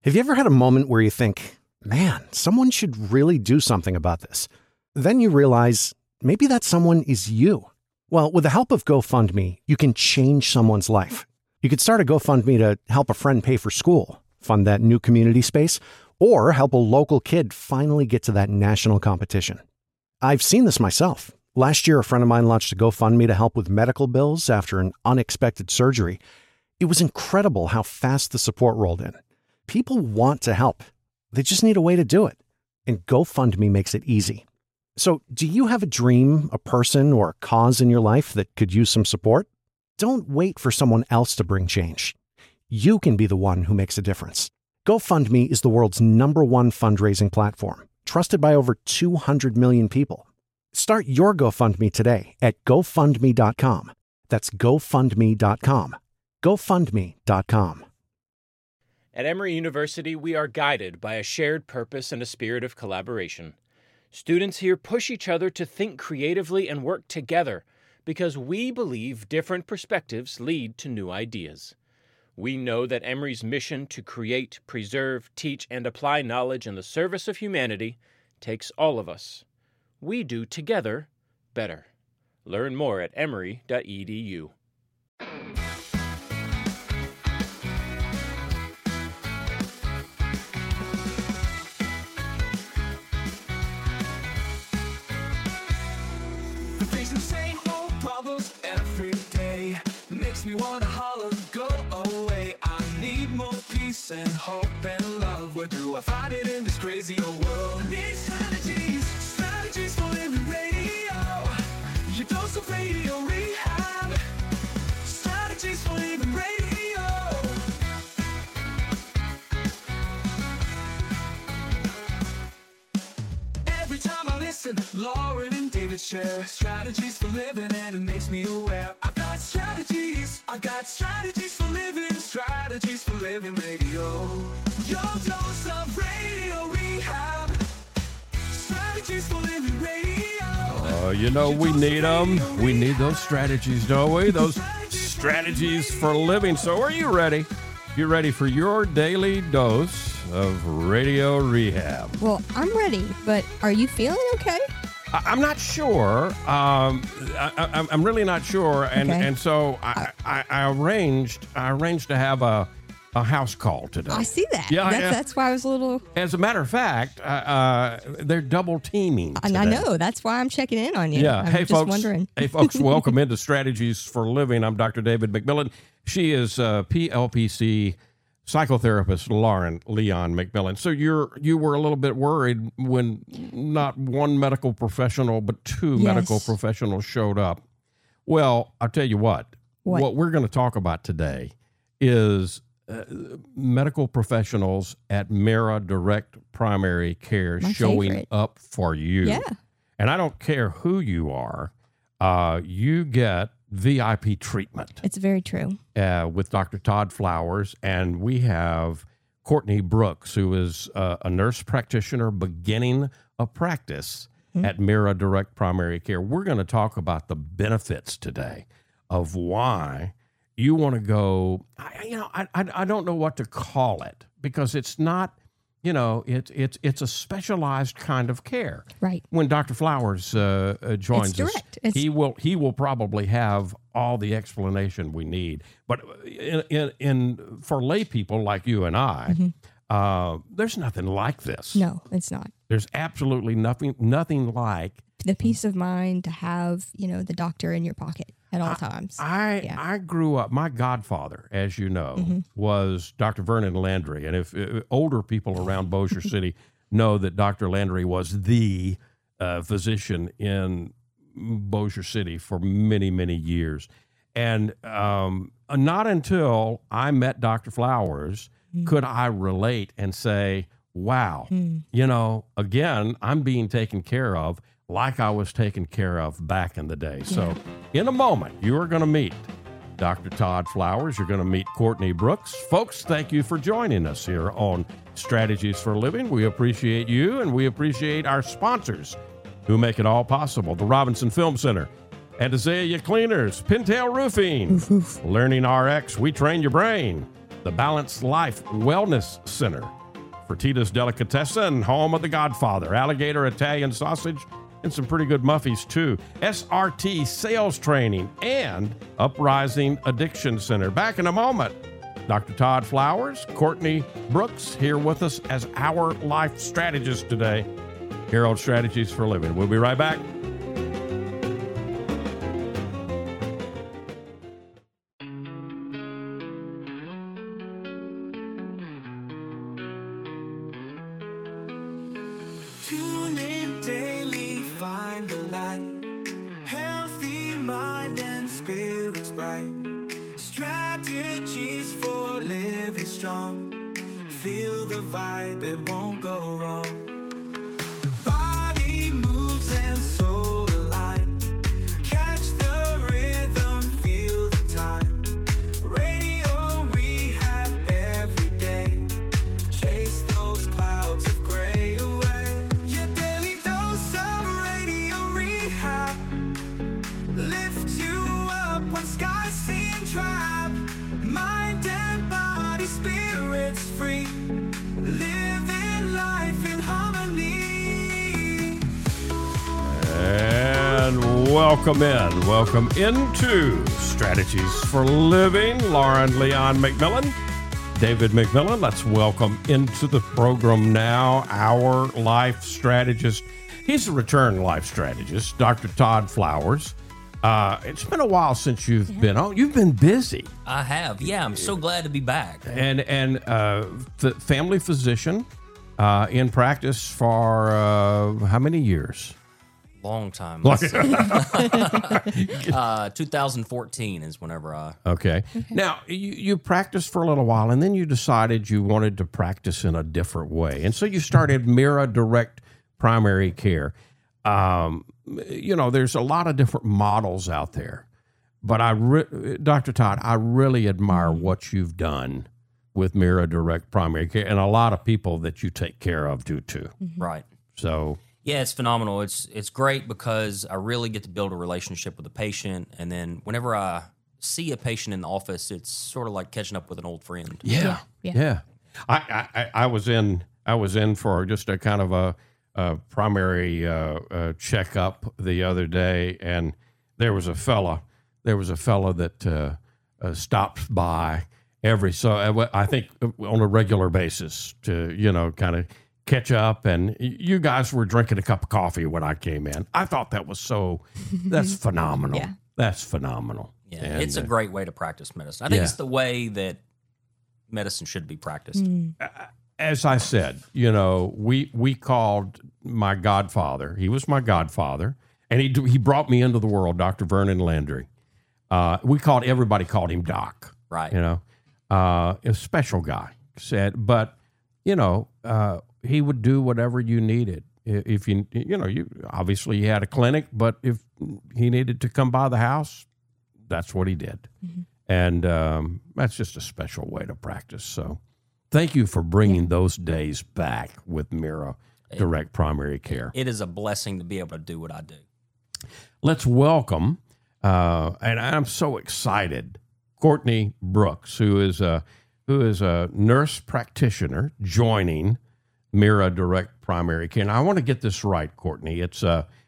Have you ever had a moment where you think, man, someone should really do something about this? Then you realize maybe that someone is you. Well, with the help of GoFundMe, you can change someone's life. You could start a GoFundMe to help a friend pay for school, fund that new community space, or help a local kid finally get to that national competition. I've seen this myself. Last year, a friend of mine launched a GoFundMe to help with medical bills after an unexpected surgery. It was incredible how fast the support rolled in. People want to help. They just need a way to do it. And GoFundMe makes it easy. So, do you have a dream, a person, or a cause in your life that could use some support? Don't wait for someone else to bring change. You can be the one who makes a difference. GoFundMe is the world's #1 fundraising platform, trusted by over 200 million people. Start your GoFundMe today at GoFundMe.com. That's GoFundMe.com. GoFundMe.com. At Emory University, we are guided by a shared purpose and a spirit of collaboration. Students here push each other to think creatively and work together because we believe different perspectives lead to new ideas. We know that Emory's mission to create, preserve, teach, and apply knowledge in the service of humanity takes all of us. We do together better. Learn more at emory.edu. Facing the same old problems every day makes me wanna holler, go away. I need more peace and hope and love. Where do I find it in this crazy old world? Need strategies for living radio. Your dose of radio rehab. Strategies for living radio. Every time I listen, Lauren and David share strategies for living, and it makes me aware. I've got strategies for living, strategies for living radio. Your dose of radio rehab, strategies for living radio. You know, we need them. We need those strategies, don't we? Those strategies for living. So are you ready? You ready for your daily dose of radio rehab? Well, I'm ready, but are you feeling okay? I'm not sure. I'm really not sure, and Okay. and so I arranged to have a house call today. I see that. Yeah, That's why I was a little... As a matter of fact, they're double teaming today. I know. That's why I'm checking in on you. Yeah. I'm Hey, just folks. wondering. Hey, folks. Welcome into Strategies for Living. I'm Dr. David McMillan. She is PLPC psychotherapist Lauren Leon McMillan. So you were a little bit worried when not one medical professional but two medical professionals showed up. Well, I'll tell you what. What we're going to talk about today is medical professionals at Mira Direct Primary Care showing favorite. up for you. Yeah. And I don't care who you are, you get VIP treatment. It's very true. With Dr. Todd Flowers, and we have Courtney Brooks, who is a nurse practitioner beginning a practice at Mira Direct Primary Care. We're going to talk about the benefits today of why you want to go. I don't know what to call it, because it's not. It's a specialized kind of care. Right. When Dr. Flowers joins us, he will probably have all the explanation we need. But for lay people like you and I, there's nothing like this. No, it's not. There's absolutely nothing like the peace of mind to have, the doctor in your pocket at all times. I grew up, my godfather, as you know, was Dr. Vernon Landry. And if older people around Bossier City know that Dr. Landry was the physician in Bossier City for many, many years. And not until I met Dr. Flowers could I relate and say, wow, again, I'm being taken care of like I was taken care of back in the day. So in a moment, you are going to meet Dr. Todd Flowers. You're going to meet Courtney Brooks. Folks, thank you for joining us here on Strategies for Living. We appreciate you, and we appreciate our sponsors who make it all possible. The Robinson Film Center, and Azalea Cleaners, Pintail Roofing, Learning RX, We Train Your Brain, the Balanced Life Wellness Center, Fertitta's Delicatessen, home of the Godfather, alligator Italian sausage, and some pretty good muffies too. SRT Sales Training and Uprising Addiction Center. Back in a moment. Dr. Todd Flowers, Courtney Brooks here with us as our life strategist today here on Strategies for Living. We'll be right back. Tune in daily, find the light. Healthy mind and spirits bright. Strategies for living strong. Feel the vibe, it won't go wrong. Body moves and soul align. Catch the rhythm, feel the time. Radio we have every day. Chase those clouds of gray away. Your daily dose of radio rehab. Lift you up when skies seem drab. Mind and body, spirits free. Living life in harmony. And welcome into Strategies for Living. Lauren Leon McMillan, David McMillan. Let's welcome into the program now our life strategist. He's a return life strategist, Dr. Todd Flowers. It's been a while since you've been on. You've been busy. I have. Yeah, I'm so glad to be back. And the family physician in practice for how many years? Long time. 2014 is whenever I... Okay. Now, you practiced for a little while, and then you decided you wanted to practice in a different way. And so you started Mira Direct Primary Care. There's a lot of different models out there. But Dr. Todd, I really admire what you've done with Mira Direct Primary Care, and a lot of people that you take care of do too. Right. So... Yeah, it's phenomenal. It's great because I really get to build a relationship with the patient, and then whenever I see a patient in the office, it's sort of like catching up with an old friend. Yeah. I was in for just a kind of a primary checkup the other day, and there was a fella that stopped by I think on a regular basis to kind of catch up, and you guys were drinking a cup of coffee when I came in. I thought that's phenomenal. Yeah. That's phenomenal. Yeah, And, it's a great way to practice medicine. I think it's the way that medicine should be practiced. As I said, we called my godfather. He was my godfather, and he brought me into the world, Dr. Vernon Landry. Everybody called him Doc. Right. A special guy. But he would do whatever you needed. If you obviously he had a clinic, but if he needed to come by the house, that's what he did. Mm-hmm. And that's just a special way to practice. So thank you for bringing those days back with Mira Direct Primary Care. It is a blessing to be able to do what I do. Let's welcome, and I'm so excited, Courtney Brooks, who is a nurse practitioner joining Mira Direct Primary Care. Now, I want to get this right, Courtney. It's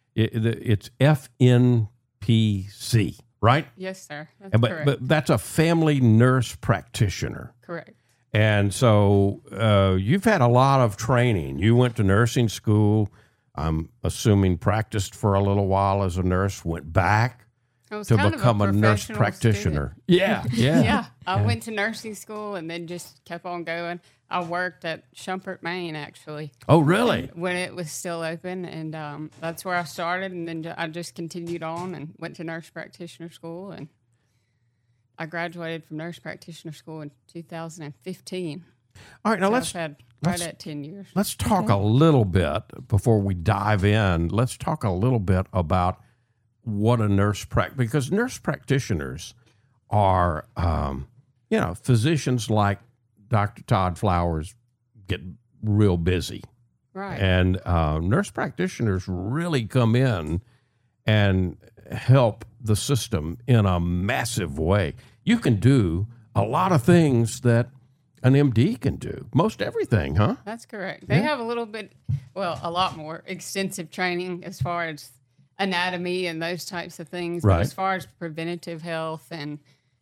FNPC, right? Yes, sir. That's correct. But that's a family nurse practitioner. Correct. And so you've had a lot of training. You went to nursing school. I'm assuming practiced for a little while as a nurse, went back to become a nurse practitioner. Yeah. Yeah. I went to nursing school and then just kept on going. I worked at Shumpert, Maine, actually. Oh, really? When it was still open. And that's where I started. And then I just continued on and went to nurse practitioner school. And I graduated from nurse practitioner school in 2015. All right, now So let's I've had right at 10 years. Let's talk a little bit before we dive in. Let's talk a little bit about what a nurse because nurse practitioners are, physicians like Dr. Todd Flowers get real busy. Right. And nurse practitioners really come in and help the system in a massive way. You can do a lot of things that an MD can do. Most everything, huh? That's correct. They have a little bit, well, a lot more extensive training as far as anatomy and those types of things. Right. But as far as preventative health and,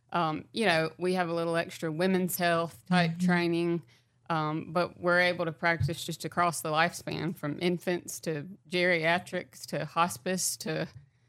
we have a little extra women's health type training. But we're able to practice just across the lifespan, from infants to geriatrics to hospice to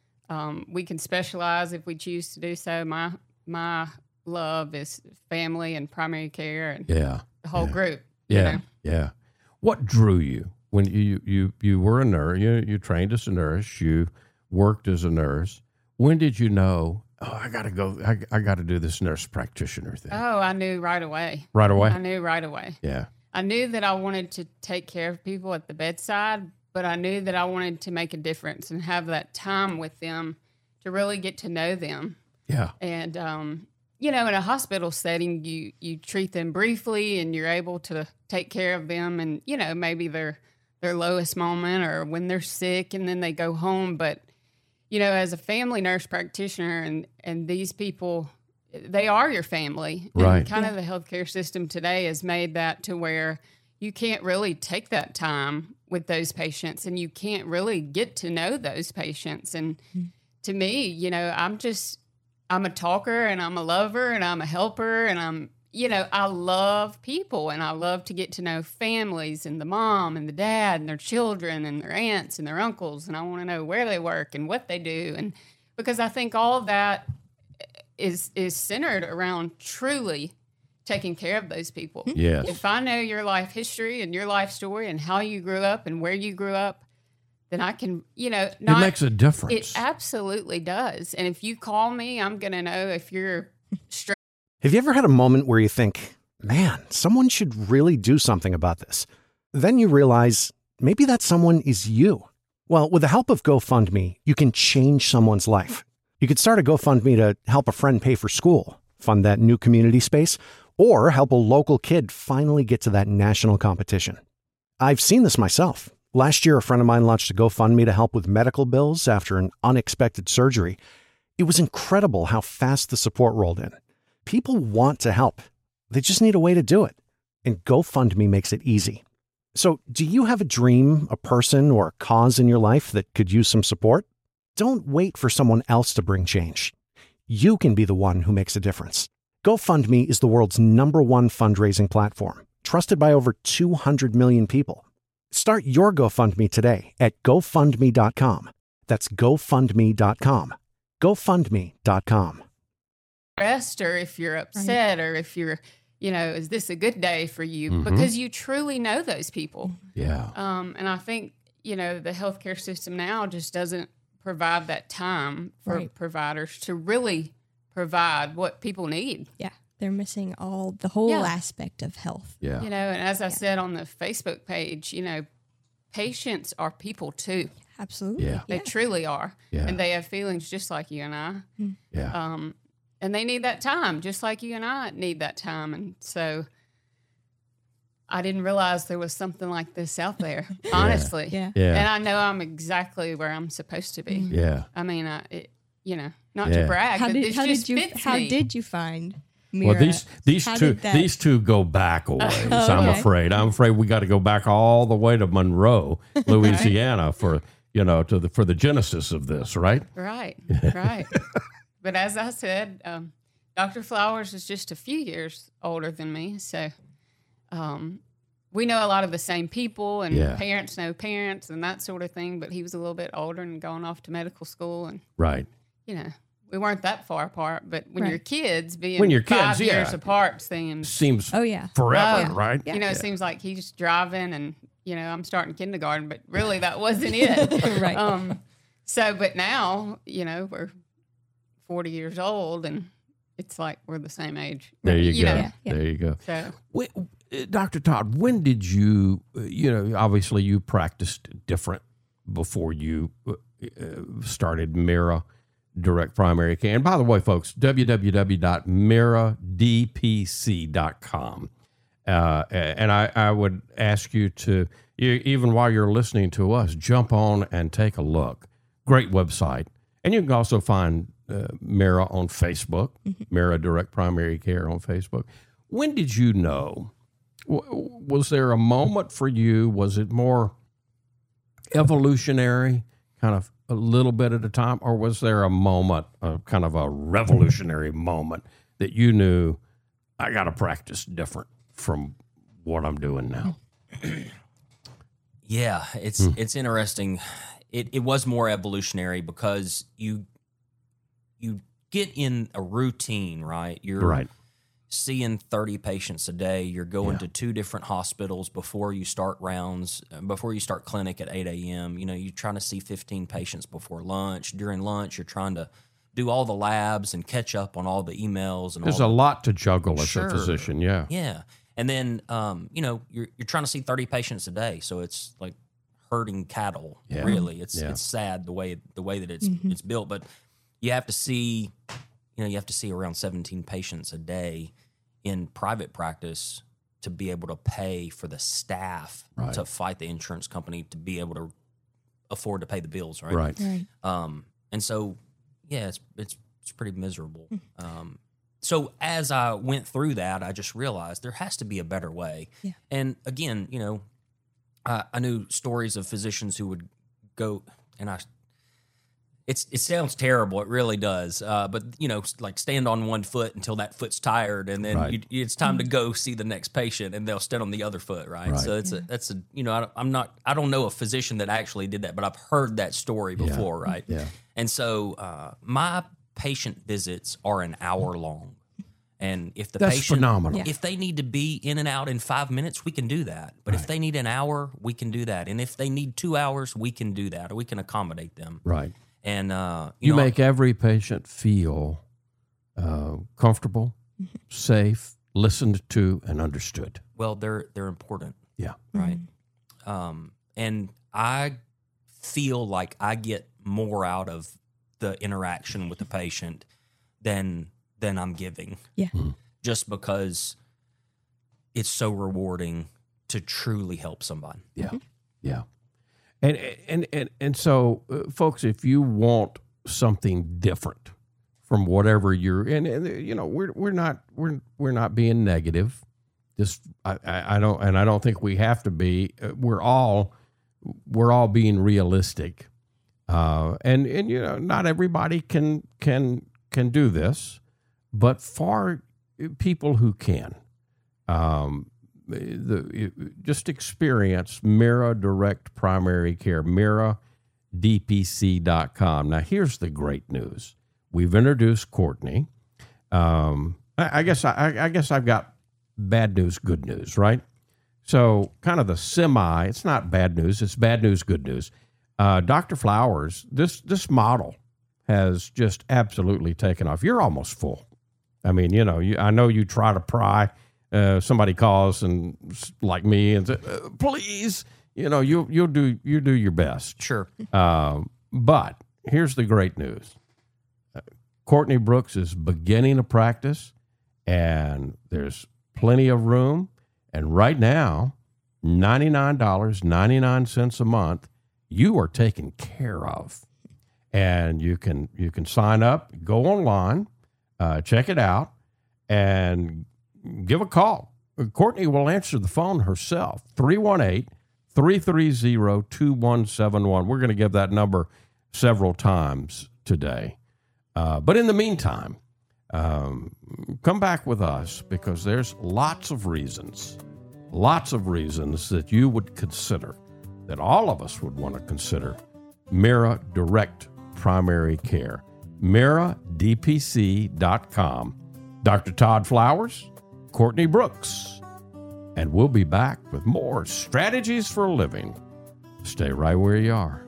we can specialize if we choose to do so. My love is family and primary care and the whole group. Yeah. What drew you when you were a nurse? You trained as a nurse. You worked as a nurse. When did you know? Oh, I gotta go. I got to do this nurse practitioner thing. Oh, I knew right away. Right away. I knew right away. Yeah. I knew that I wanted to take care of people at the bedside, but I knew that I wanted to make a difference and have that time with them to really get to know them. Yeah. And, in a hospital setting, you treat them briefly and you're able to take care of them and, maybe their lowest moment or when they're sick and then they go home. But, as a family nurse practitioner and these people, they are your family. Right. And kind of the healthcare system today has made that to where you can't really take that time with those patients and you can't really get to know those patients. And to me, I'm a talker and I'm a lover and I'm a helper and I love people and I love to get to know families and the mom and the dad and their children and their aunts and their uncles. And I want to know where they work and what they do. And because I think all of that is centered around truly taking care of those people. Yes. If I know your life history and your life story and how you grew up and where you grew up, then I can, it makes a difference. It absolutely does. And if you call me, I'm going to know if you're straight. Have you ever had a moment where you think, man, someone should really do something about this? Then you realize maybe that someone is you. Well, with the help of GoFundMe, you can change someone's life. You could start a GoFundMe to help a friend pay for school, fund that new community space, or help a local kid finally get to that national competition. I've seen this myself. Last year, a friend of mine launched a GoFundMe to help with medical bills after an unexpected surgery. It was incredible how fast the support rolled in. People want to help. They just need a way to do it. And GoFundMe makes it easy. So, do you have a dream, a person, or a cause in your life that could use some support? Don't wait for someone else to bring change. You can be the one who makes a difference. GoFundMe is the world's #1 fundraising platform, trusted by over 200 million people. Start your GoFundMe today at GoFundMe.com. That's GoFundMe.com. GoFundMe.com. Stressed or if you're upset or if you're, is this a good day for you? Because you truly know those people. Yeah. And I think, the healthcare system now just doesn't provide that time for providers to really provide what people need. Yeah. They're missing the whole aspect of health. Yeah. And as I said on the Facebook page, patients are people too. Absolutely. Yeah. They truly are. Yeah. And they have feelings just like you and I. Yeah. And they need that time, just like you and I need that time. And so I didn't realize there was something like this out there, honestly. Yeah. Yeah. And I know I'm exactly where I'm supposed to be. Yeah. I mean, not to brag, but this just fits me. How did you find Mira? Well, these two go back a ways. I'm afraid. I'm afraid we got to go back all the way to Monroe, Louisiana, for for the genesis of this, right? Right. But as I said, Dr. Flowers is just a few years older than me, so we know a lot of the same people, and parents know parents and that sort of thing. But he was a little bit older and gone off to medical school, and right. We weren't that far apart. But when you're kids, being 5 years apart seems forever, right? Yeah. It seems like he's driving, and I'm starting kindergarten, but really that wasn't it. Right. But now we're 40 years old, and it's like we're the same age. There you go. Yeah. There you go. So, Dr. Todd, when did you, obviously you practiced different before you started Mira Direct Primary Care. And by the way, folks, www.miradpc.com. And I would ask you to, even while you're listening to us, jump on and take a look. Great website. And you can also find Mira on Facebook, Mira Direct Primary Care on Facebook. when did you know? Was there a moment for you? Was it more evolutionary, kind of a little bit at a time, or was there a moment, kind of a revolutionary moment that you knew, I got to practice different from what I'm doing now? Yeah, it's interesting. It was more evolutionary because you get in a routine, right? You're Right. seeing 30 patients a day. You're going to 2 different hospitals before you start rounds, before you start clinic at 8 a.m. You know, you're trying to see 15 patients before lunch. During lunch, you're trying to do all the labs and catch up on all the emails. And There's all a the, lot to juggle as Sure. a physician, yeah. Yeah. And then, you know, you're trying to see 30 patients a day. So it's like herding cattle, Yeah. really. It's Yeah. it's sad the way that it's built. But you have to see, you have to see around 17 patients a day in private practice to be able to pay for the staff Right. to fight the insurance company to be able to afford to pay the bills, right? Right. Right. And so, yeah, it's pretty miserable. So as I went through that, I just realized there has to be a better way. Yeah. And again, I knew stories of physicians who would go, and it sounds terrible. It really does. But like stand on one foot until that foot's tired, and then Right. it's time to go see the next patient, and they'll stand on the other foot, right? Right. So I don't know a physician that actually did that, but I've heard that story before, right? Yeah. And so my patient visits are an hour long. And if the That's patient, phenomenal. if they need to be in and out in 5 minutes, we can do that. But if they need an hour, we can do that. And if they need 2 hours, we can do that, or we can accommodate them. Right. And You make every patient feel comfortable, safe, listened to, and understood. well, they're important, Yeah. right? And I feel like I get more out of the interaction with the patient than I'm giving. Yeah. Just because it's so rewarding to truly help somebody. Yeah. Yeah. And so, folks, if you want something different from whatever you're in, we're not being negative. Just I don't think we have to be. We're all being realistic, and not everybody can do this, but for people who can, just experience Mira Direct Primary Care, MiraDPC.com. Now, here's the great news. We've introduced Courtney. I guess I've got bad news, good news, right? So kind of the it's not bad news, it's bad news, good news. Dr. Flowers, this model has just absolutely taken off. You're almost full. I mean, I know you try to pry. Somebody calls and like me and say, please, you'll do your best. Sure. But here's the great news. Courtney Brooks is beginning a practice, and there's plenty of room. And right now, $99.99 a month, you are taken care of. And you can sign up, go online, check it out, and give a call. Courtney will answer the phone herself, 318-330-2171. We're going to give that number several times today. But in the meantime, come back with us, because there's lots of reasons that you would consider, that all of us would want to consider, Mira Direct Primary Care. MiraDPC.com. Dr. Todd Flowers, Courtney Brooks, and we'll be back with more strategies for a living. Stay right where you are.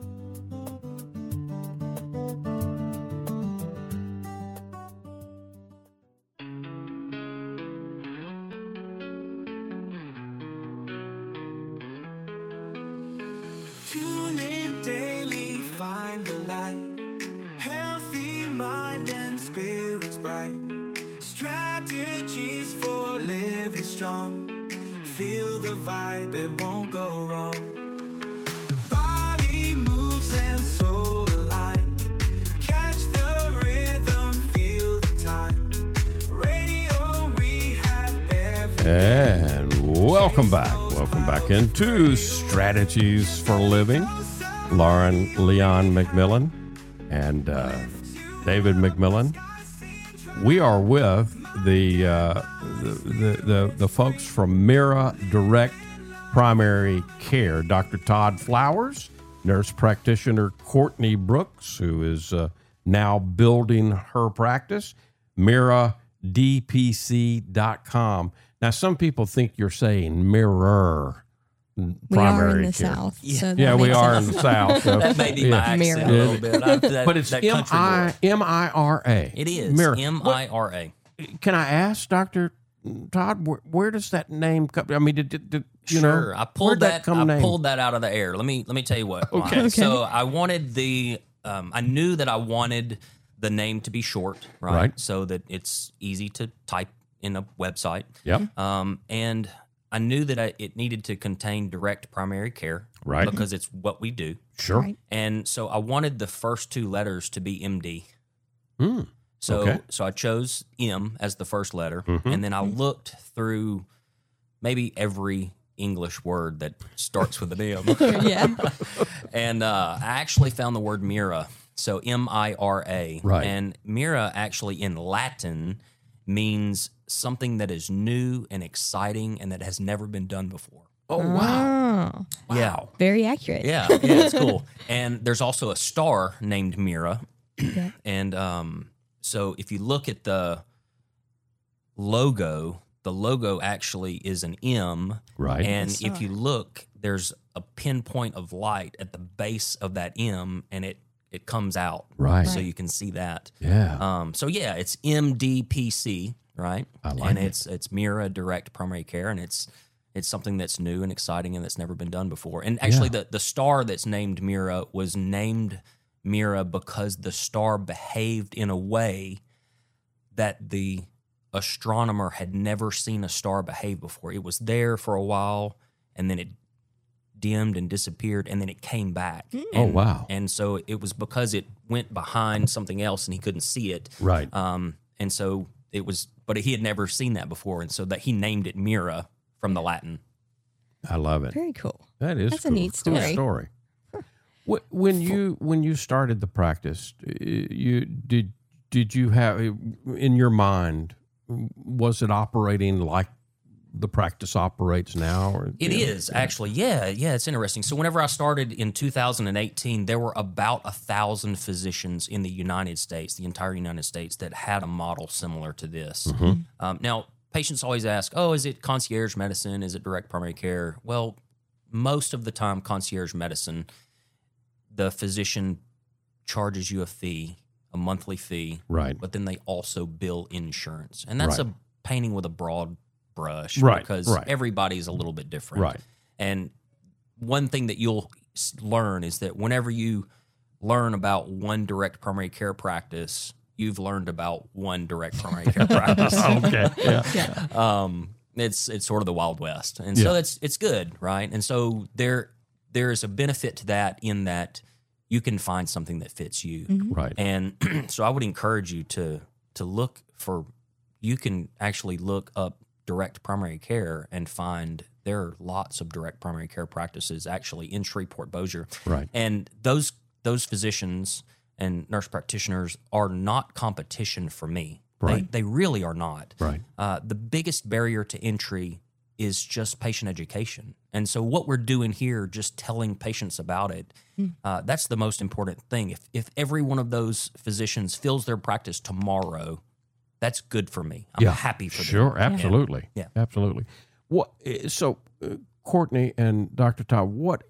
Tune in daily, find the light. Healthy mind and spirits bright. Strategies for living strong. Feel the vibe, it won't go wrong. Body moves and soul align. Catch the rhythm, feel the time. Radio, we have And welcome back. Welcome back into Strategies for Living. Leon McMillan and David McMillan. We are with the folks from Mira Direct Primary Care. Dr. Todd Flowers, nurse practitioner Courtney Brooks, who is now building her practice, miradpc.com. Now, some people think you're saying mirror primary we are in the care. South. Yeah. So that Yeah, we makes are sense. in the South. So, That may be my accent a little bit. but it's M-I-R-A. It is Mira. M-I-R-A. Can I ask, Dr. Todd, where does that name come? I mean, did you know? Sure, I pulled where'd that. I name? pulled that out of the air. Let me tell you what. Okay. Why. So I wanted the. I knew that I wanted the name to be short, right? Right. So that it's easy to type in a website. Yep. And I knew that it needed to contain direct primary care, Right. Because it's what we do. Sure. Right. And so I wanted the first two letters to be MD. Mm. So Okay. so I chose M as the first letter, Mhm. and then I looked through maybe every English word that starts with an M. Yeah. And I actually found the word Mira, so M-I-R-A. Right. And Mira actually in Latin means something that is new and exciting and that has never been done before. Oh, wow. Oh, Yeah. very accurate. Yeah, it's cool. And there's also a star named Mira. Yeah. And so if you look at the logo actually is an M. Right. And The if star. you look, there's a pinpoint of light at the base of that M, and it comes out. Right. So you can see that. Yeah. So yeah, it's MDPC, right? I like and it. it's Mira Direct Primary Care, and it's something that's new and exciting and that's never been done before. And actually, the star that's named Mira was named Mira because the star behaved in a way that the astronomer had never seen a star behave before. It was there for a while, and then it dimmed and disappeared, and then it came back. Oh, wow. And so it was because it went behind something else and he couldn't see it. Right. And so it was, but he had never seen that before, and so that he named it Mira from the Latin. I love it. Very cool. That is That's a cool. neat Cool story. story. When you started the practice, you did you have in your mind, was it operating like the practice operates now? Or, It is actually, yeah, it's interesting. So whenever I started in 2018, there were about 1,000 physicians in the United States, the entire United States, that had a model similar to this. Now, patients always ask, "Oh, is it concierge medicine? Is it direct primary care?" Well, most of the time, concierge medicine, the physician charges you a fee, a monthly fee, Right. but then they also bill insurance, and that's Right. a painting with a broad brush, Right, because right. everybody's a little bit different, Right. And one thing that you'll learn is that whenever you learn about one direct primary care practice, you've learned about one direct primary care practice. Okay. Yeah. It's sort of the Wild West, and so it's good, right? And so there is a benefit to that in that you can find something that fits you, Right. and so I would encourage you to look for. You can actually look up direct primary care and find there are lots of direct primary care practices actually in Shreveport, Bossier, Right. and those physicians and nurse practitioners are not competition for me. Right. They really are not. Right. The biggest barrier to entry is just patient education. And so what we're doing here, just telling patients about it, that's the most important thing. If every one of those physicians fills their practice tomorrow, that's good for me. I'm happy for them. Sure. Absolutely. Yeah. Absolutely. What? So, Courtney and Dr. Todd, what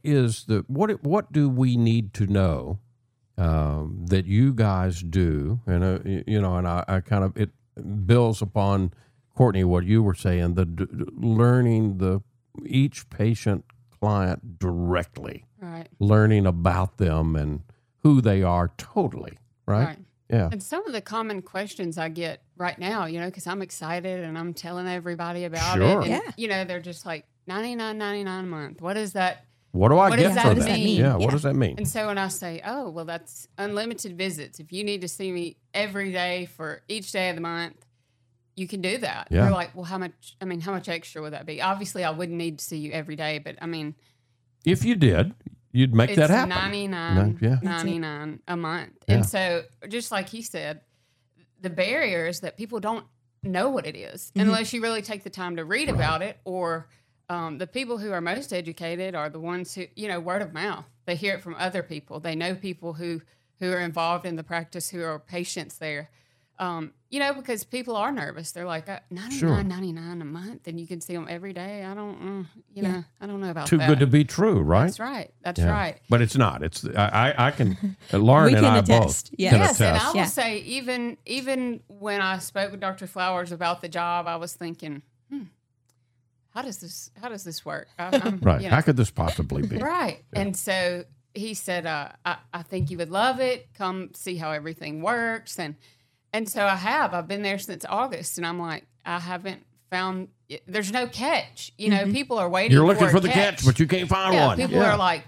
do we need to know that you guys do? And and I kind of it builds upon Courtney what you were saying, learning each patient client directly, Right. learning about them and who they are totally, right? Right. Yeah. And some of the common questions I get right now, because I'm excited and I'm telling everybody about Sure. it. And, Yeah. they're just like, $99.99 a month. What is that? What do I What get does for that that? mean? Yeah. What Yeah. does that mean? And so when I say, oh, well, that's unlimited visits. If you need to see me every day for each day of the month, you can do that. Yeah. You're like, well, how much extra would that be? Obviously, I wouldn't need to see you every day, but I mean, If you did, you'd make that happen. $99 a month. Yeah. And so, just like he said, the barrier is that people don't know what it is unless you really take the time to read about it, or the people who are most educated are the ones who, word of mouth. They hear it from other people. They know people who are involved in the practice, who are patients there. Because people are nervous. They're like, $99.99 a month, and you can see them every day. I don't, I don't know about Too that. good to be true, right? That's right. That's Yeah. right. But it's not. It's I can Lauren We and can I attest. both Yeah. can Yes, and attest. I will Yeah. say, even when I spoke with Dr. Flowers about the job, I was thinking, how does this work? I'm, Right. How could this possibly be? Right. And so he said, I think you would love it. Come see how everything works. And so I've been there since August, and I'm like, I haven't found, there's no catch. People are waiting. You're looking for for a the catch, but you can't find one. People are like,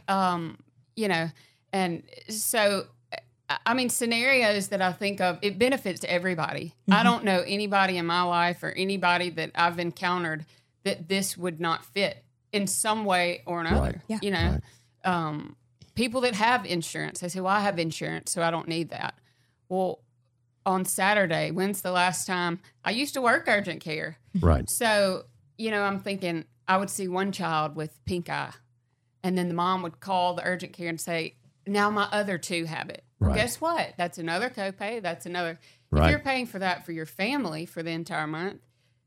and so, I mean, scenarios that I think of, it benefits everybody. I don't know anybody in my life or anybody that I've encountered that this would not fit in some way or another. Yeah. People that have insurance, they say, well, I have insurance, so I don't need that. Well, on Saturday, when's the last time I used to work urgent care? Right. So, I'm thinking I would see one child with pink eye, and then the mom would call the urgent care and say, now my other two have it. Well, Right. guess what? That's another copay. That's another. Right. If you're paying for that for your family for the entire month,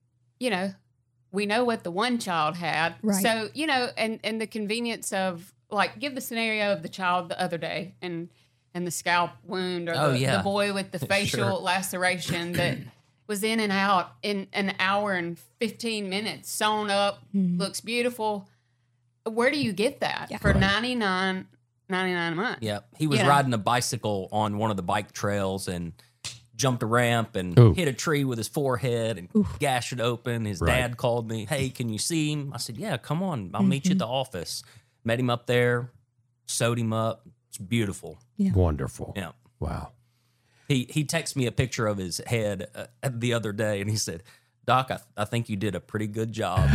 we know what the one child had. Right. So, and the convenience of, like, give the scenario of the child the other day and the scalp wound, or the boy with the facial laceration that was in and out in an hour and 15 minutes, sewn up, looks beautiful. Where do you get that for $99.99 a month? Yeah, he was riding a bicycle on one of the bike trails and jumped a ramp and Ooh. hit a tree with his forehead and gashed it open. His dad called me, hey, can you see him? I said, yeah, come on. I'll meet you at the office. Met him up there, sewed him up. It's beautiful. Yeah. Wonderful. Yeah. Wow. He texted me a picture of his head the other day, and he said, Doc, I think you did a pretty good job.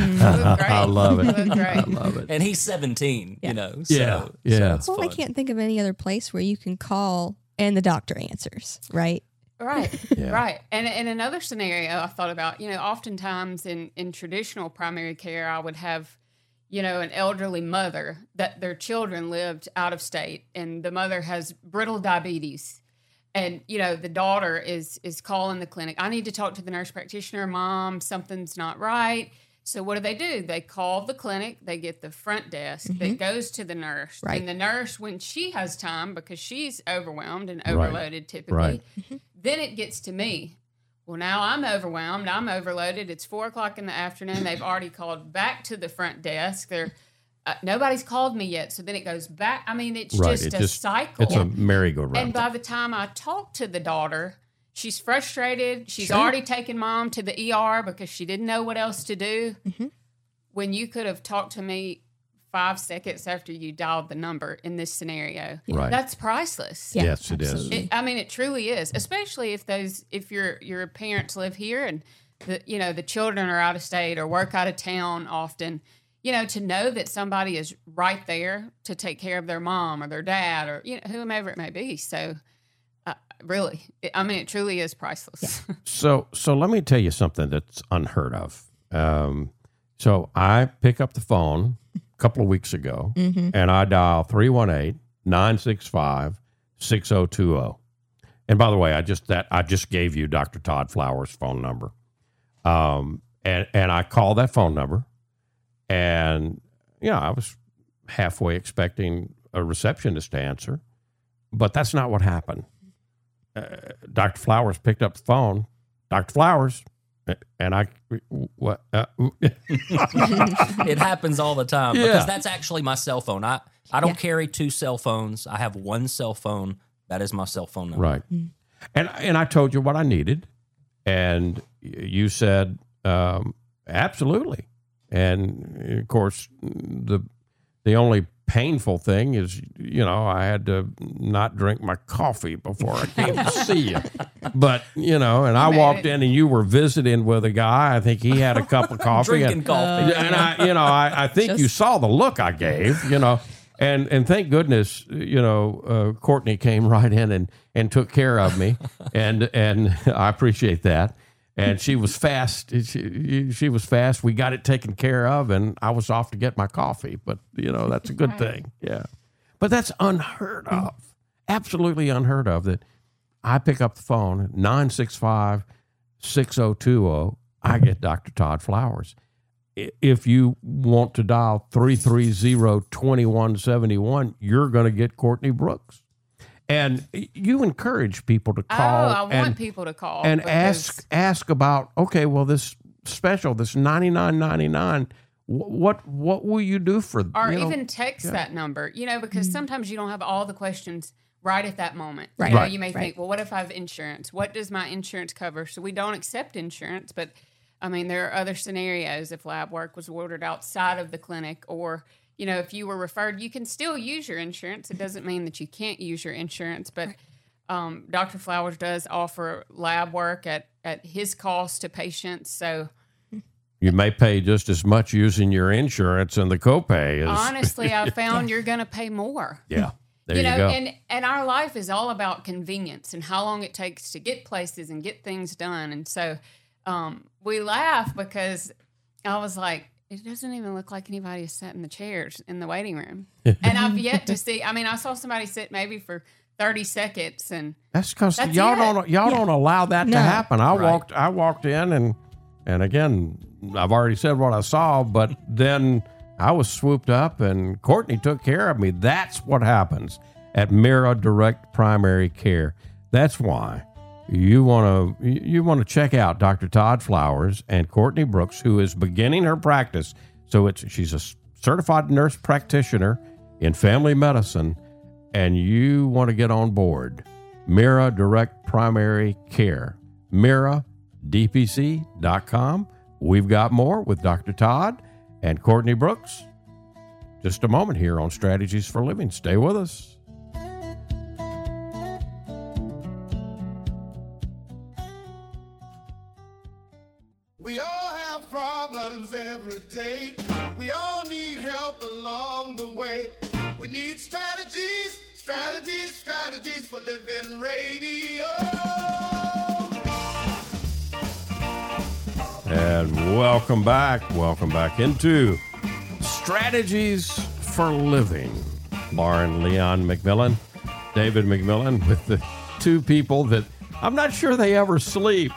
I love it. That's great. I love it. And he's 17, Yeah. so, Yeah. so Yeah. it's Well, I fun. can't think of any other place where you can call and the doctor answers, right? Right, Yeah. right. And in another scenario I thought about, oftentimes in traditional primary care, I would have, an elderly mother that their children lived out of state, and the mother has brittle diabetes. And, the daughter is calling the clinic. I need to talk to the nurse practitioner. Mom, something's not right. So what do? They call the clinic. They get the front desk that goes to the nurse. Right. And the nurse, when she has time, because she's overwhelmed and overloaded typically, Right. then it gets to me. Well, now I'm overwhelmed. I'm overloaded. It's 4:00 in the afternoon. They've already called back to the front desk. Nobody's called me yet. So then it goes back. I mean, it's Right. just It a cycle. It's a merry-go-round. And by the time I talk to the daughter, she's frustrated. She's Sure. already taken mom to the ER because she didn't know what else to do. When you could have talked to me 5 seconds after you dialed the number in this scenario, Right. that's priceless. Yeah, Yes, it is. absolutely. It truly is, especially if your parents live here and the children are out of state or work out of town often. To know that somebody is right there to take care of their mom or their dad or whomever it may be. So, really, it truly is priceless. So let me tell you something that's unheard of. So I pick up the phone a couple of weeks ago, and I dial 318-965-6020. And by the way, I just gave you Dr. Todd Flowers' phone number. And I called that phone number, and I was halfway expecting a receptionist to answer, but that's not what happened. Dr. Flowers picked up the phone. Dr. Flowers, and I, what? It happens all the time Yeah. because that's actually my cell phone. I don't carry two cell phones. I have one cell phone. That is my cell phone number. Right. And I told you what I needed, and you said absolutely. And of course, the only painful thing is, I had to not drink my coffee before I came to see you. But, and I walked in and you were visiting with a guy. I think he had a cup of coffee. Drinking coffee. And I think you saw the look I gave, And thank goodness, Courtney came right in and took care of me. And I appreciate that. And she was fast. She was fast. We got it taken care of, and I was off to get my coffee. But, that's a good thing. Yeah. But that's unheard of. Absolutely unheard of that I pick up the phone, 965-6020. I get Dr. Todd Flowers. If you want to dial 330-2171, you're going to get Courtney Brooks. And you encourage people to call. I want people to call and ask about. Okay, well, this special, this $99.99. What will you do for? Or even text that number. Because sometimes you don't have all the questions right at that moment. Right. You may think, well, what if I have insurance? What does my insurance cover? So we don't accept insurance, but there are other scenarios if lab work was ordered outside of the clinic, or if you were referred, you can still use your insurance. It doesn't mean that you can't use your insurance, but Dr. Flowers does offer lab work at his cost to patients. So you may pay just as much using your insurance, and the copay is. Honestly, I found you're going to pay more. Yeah, there you go. And our life is all about convenience and how long it takes to get places and get things done. And so we laugh because I was like, it doesn't even look like anybody has sat in the chairs in the waiting room. And I've yet to see, I saw somebody sit maybe for 30 seconds, and that's because y'all don't allow that to happen. I walked in and again, I've already said what I saw, but then I was swooped up and Courtney took care of me. That's what happens at Mira Direct Primary Care. That's why you want to check out Dr. Todd Flowers and Courtney Brooks, who is beginning her practice. So she's a certified nurse practitioner in family medicine, and you want to get on board. Mira Direct Primary Care, miradpc.com. We've got more with Dr. Todd and Courtney Brooks. Just a moment here on Strategies for Living. Stay with us. We all have problems every day. We all need help along the way. We need strategies for living radio. And welcome back into Strategies for Living. Lauren Leon McMillan, David McMillan, with the two people that I'm not sure they ever sleep.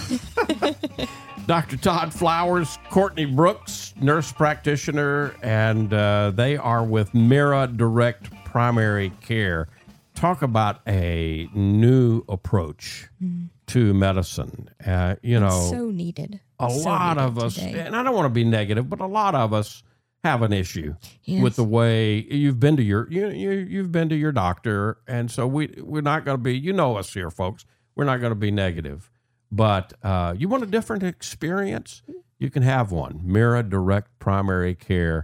Dr. Todd Flowers, Courtney Brooks, nurse practitioner, and they are with Mira Direct Primary Care. Talk about a new approach to medicine. It's so needed. A lot of us, today. and I don't want to be negative, but a lot of us have an issue with the way you've been to you've been to your doctor, and so we're not going to be, us here, folks. We're not going to be negative. But you want a different experience? You can have one. Mira Direct Primary Care,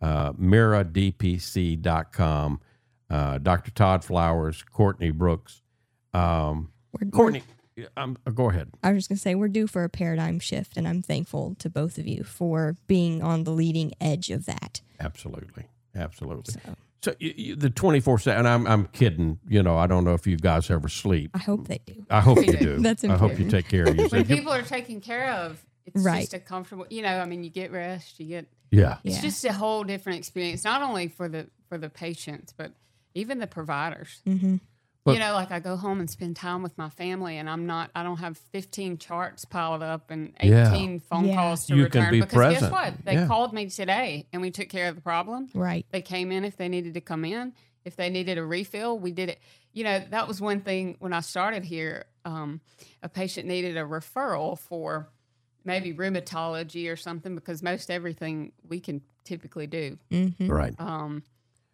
miradpc.com. Dr. Todd Flowers, Courtney Brooks. Courtney, go ahead. I was just going to say, we're due for a paradigm shift, and I'm thankful to both of you for being on the leading edge of that. Absolutely. So the 24/7, and I'm kidding. I don't know if you guys ever sleep. I hope they do. I hope you do. That's I important. hope you take care of yourself. When people are taken care of, it's Right. just a comfortable, you get rest, Yeah. it's just a whole different experience, not only for the patients, but even the providers. Mm-hmm. But- Like I go home and spend time with my family, and I don't have 15 charts piled up and Yeah. 18 phone Yeah. calls to You return. can be because present. guess what? They Yeah. called me today, and we took care of the problem. Right. They came in if they needed to come in. If they needed a refill, we did it. That was one thing when I started here. A patient needed a referral for maybe rheumatology or something, because most everything we can typically do. Mm-hmm. Right.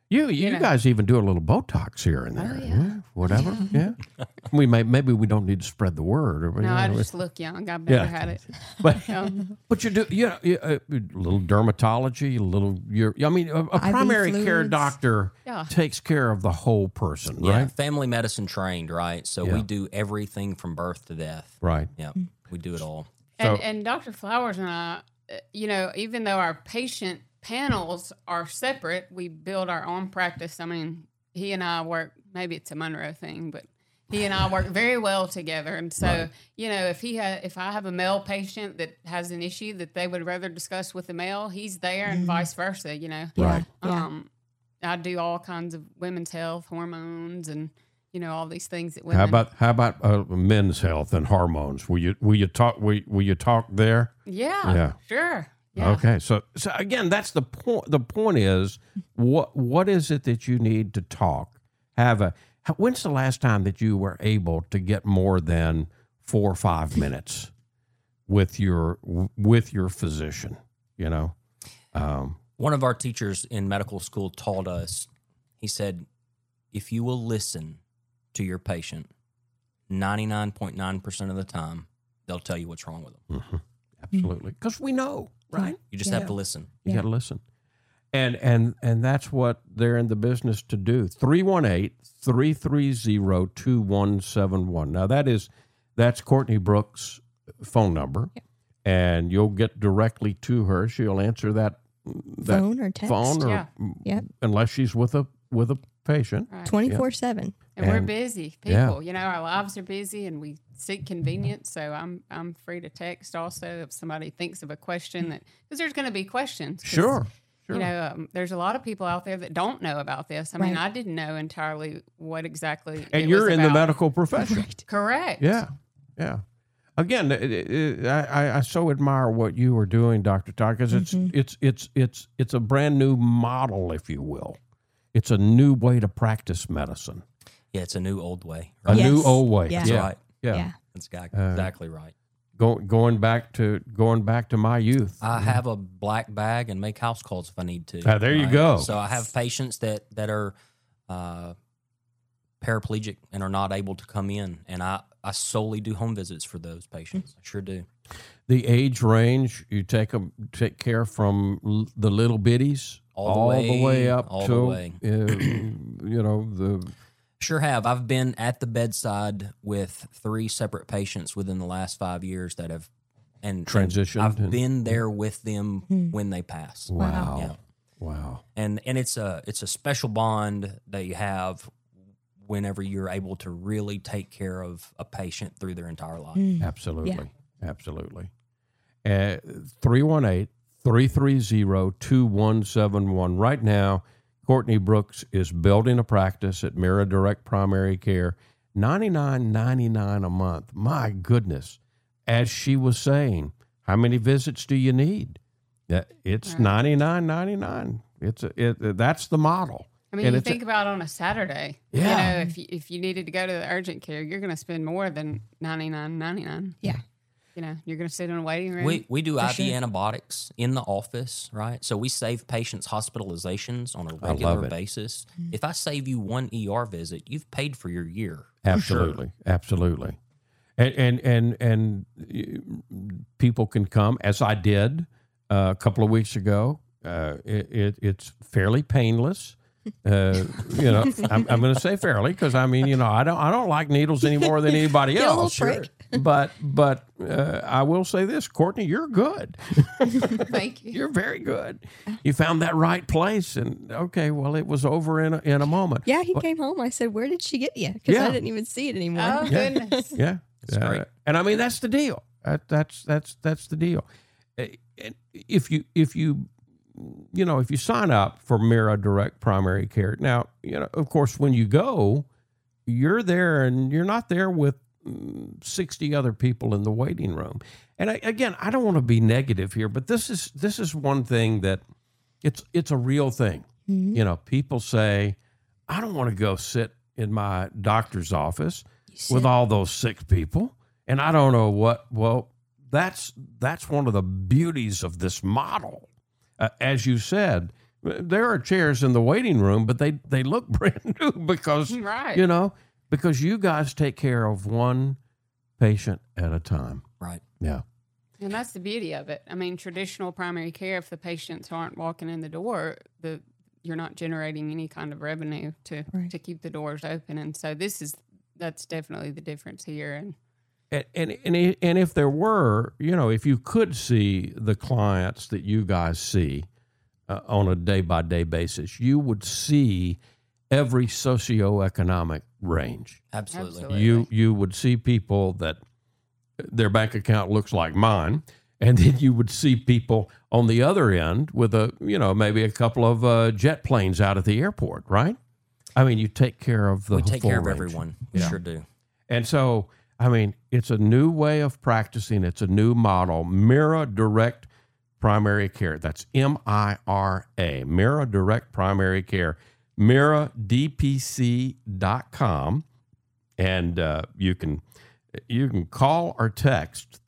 You know. guys even do a little Botox here and there. yeah. Whatever. Yeah. Maybe we don't need to spread the word. Or, No, I just look young. I've never had it. But you do a little dermatology, a little. A primary care fluids. doctor Yeah. takes care of the whole person, Yeah, right? family medicine trained, right? So we do everything from birth to death. Right. Yeah, we do it all. And Dr. Flowers and I, even though our patient panels are separate, we build our own practice. I mean, he and I work, maybe it's a Monroe thing, but he and I work very well together. And so, if I have a male patient that has an issue that they would rather discuss with the male, he's there and vice versa, Right. I do all kinds of women's health, hormones, and all these things that women. How about men's health and hormones? Will you talk there? Yeah. Sure. Yeah. Okay, so again, that's the point. The point is, what is it that you need to talk? When's the last time that you were able to get more than 4 or 5 minutes with your physician? One of our teachers in medical school taught us, he said, if you will listen to your patient, 99.9% of the time, they'll tell you what's wrong with them. Mm-hmm. Absolutely, because we know, right? You just have to listen. You got to listen. And that's what they're in the business to do. 318-330-2171. Now that's Courtney Brooks' phone number, and you'll get directly to her. She'll answer that Phone or text. Yeah. unless she's with a patient. Right. 24/7. And we're And- busy yeah. people. Our lives are busy, and we seek convenience. So I'm free to text also if somebody thinks of a question because there's going to be questions. 'Cause, Sure. there's a lot of people out there that don't know about this. I mean, Right. I didn't know entirely what exactly. And it you're was in the about. medical profession. Correct. Yeah. Again, I so admire what you were doing, Dr. Todd, because it's a brand new model, if you will. It's a new way to practice medicine. Yeah, it's a new old way. A Right? new old way. Yeah. That's right. Yeah. That's exactly right. Going back to my youth. I have a black bag and make house calls if I need to. There you go. So I have patients that are paraplegic and are not able to come in, and I solely do home visits for those patients. I sure do. The age range, you take care from the little bitties All the way up all to the way. the Sure have. I've been at the bedside with 3 separate patients within the last 5 years that have Transitioned I've and- been there with them when they pass. wow. Yeah. Wow. And it's a special bond that you have whenever you're able to really take care of a patient through their entire life. Absolutely. Absolutely. 318-330-2171. Right now, Courtney Brooks is building a practice at Mira Direct Primary Care. $99.99 a month. My goodness. As she was saying, how many visits do you need? It's $99.99. That's the model. I mean, And you it's think about on a Saturday. Yeah. If you needed to go to the urgent care, you're going to spend more than $99.99. Yeah. You're going to sit in a waiting room. We do IV sure. antibiotics in the office, right? So we save patients' hospitalizations on a love regular it. basis. If I save you one ER visit, you've paid for your year. Absolutely, absolutely, and people can come as I did a couple of weeks ago. It's fairly painless. I'm going to say fairly because I don't like needles any more than anybody Get a little else. prick. But I will say this, Courtney, you're good. Thank you. You're very good. You found that right place, and okay, well, it was over in a moment. Yeah, he came home. I said, "Where did she get you?" Because Yeah. I didn't even see it anymore. Oh, goodness. Yeah, great. and I mean that's the deal. That's the deal. And if you sign up for Mira Direct Primary Care, now of course when you go, you're there and you're not there with 60 other people in the waiting room. And I don't want to be negative here, but this is one thing that it's a real thing. People say, I don't want to go sit in my doctor's office with all those sick people. And I don't know what. Well, that's one of the beauties of this model. As you said, there are chairs in the waiting room, but they look brand new because, Right. you know, because you guys take care of one patient at a time. Right. Yeah. And that's the beauty of it. I mean, traditional primary care, if the patients aren't walking in the door, you're not generating any kind of revenue to keep the doors open. And so that's definitely the difference here. And if there were, you know, if you could see the clients that you guys see on a day-by-day basis, you would see every socioeconomic range. Absolutely. You would see people that their bank account looks like mine, and then you would see people on the other end with maybe a couple of jet planes out at the airport, right? I mean, you take care of the We take full care of range. everyone. We sure do. And so, I mean, it's a new way of practicing. It's a new model. Mira Direct Primary Care. That's MIRA. Mira Direct Primary Care. MiraDPC.com. And you can call or text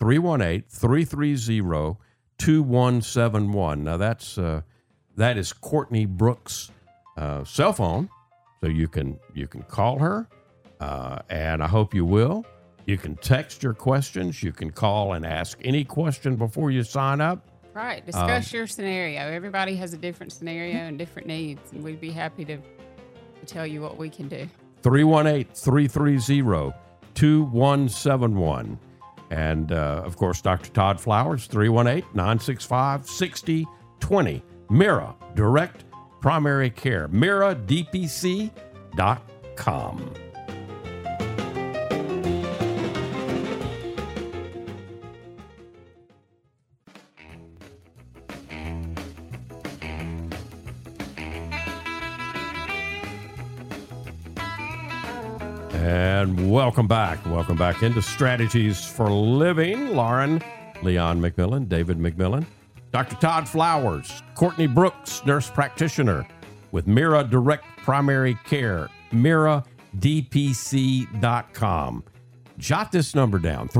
318-330-2171. Now that is Courtney Brooks' cell phone, so you can call her, and I hope you will. You can text your questions. You can call and ask any question before you sign up. Right. Discuss your scenario. Everybody has a different scenario and different needs, and we'd be happy to tell you what we can do. 318-330-2171. And, of course, Dr. Todd Flowers, 318-965-6020. Mira Direct Primary Care. MiraDPC.com. And welcome back. Welcome back into Strategies for Living. Lauren, Leon McMillan, David McMillan, Dr. Todd Flowers, Courtney Brooks, nurse practitioner with Mira Direct Primary Care, MiraDPC.com. Jot this number down,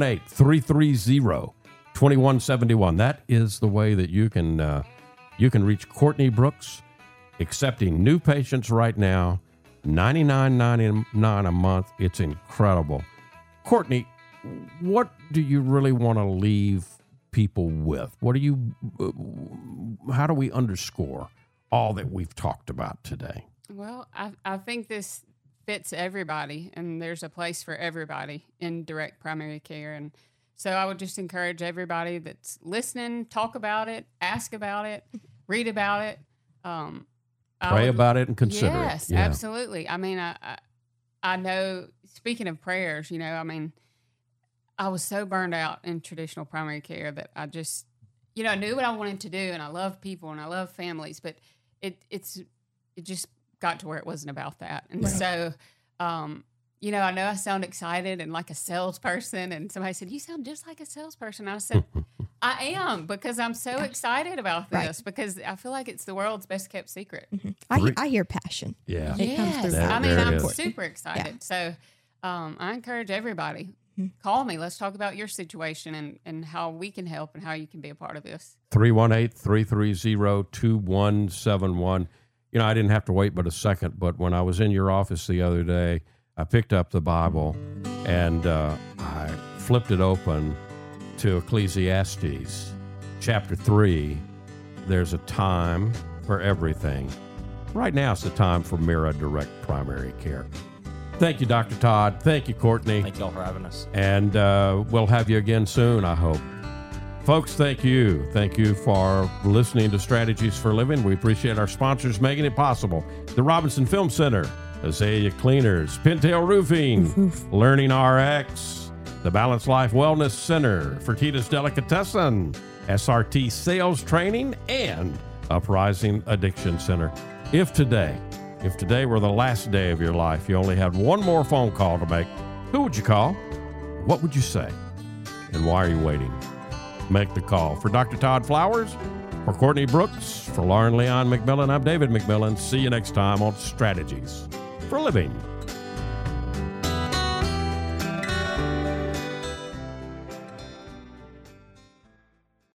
318-330-2171. That is the way that you can reach Courtney Brooks, accepting new patients right now. $99.99 a month. It's incredible. Courtney, what do you really want to leave people with? How do we underscore all that we've talked about today? Well, I think this fits everybody, and there's a place for everybody in direct primary care. And so I would just encourage everybody that's listening, talk about it, ask about it, read about it. Pray about it and consider it. Yes, absolutely. I mean, I know, speaking of prayers, I mean, I was so burned out in traditional primary care that I just, I knew what I wanted to do, and I love people and I love families, but it just got to where it wasn't about that. And so, I know I sound excited and like a salesperson, and somebody said, "You sound just like a salesperson." I said, I am, because I'm so excited about this, because I feel like it's the world's best kept secret. Mm-hmm. I hear passion. Yeah. It comes through. I'm super excited. Yeah. So I encourage everybody, call me. Let's talk about your situation and how we can help and how you can be a part of this. 318-330-2171. I didn't have to wait but a second, but when I was in your office the other day, I picked up the Bible and I flipped it open to Ecclesiastes chapter 3. There's a time for everything. Right now it's the time for Mira Direct Primary Care. Thank you, Dr. Todd. Thank you, Courtney. Thank you all for having us. And we'll have you again soon, I hope. Folks, thank you. Thank you for listening to Strategies for Living. We appreciate our sponsors making it possible. The Robinson Film Center, Azalea Cleaners, Pintail Roofing, Learning RX, the Balanced Life Wellness Center, Fertitas Delicatessen, SRT Sales Training, and Uprising Addiction Center. If today were the last day of your life, you only had one more phone call to make, who would you call? What would you say? And why are you waiting? Make the call. For Dr. Todd Flowers, for Courtney Brooks, for Lauren Leon McMillan, I'm David McMillan. See you next time on Strategies for Living.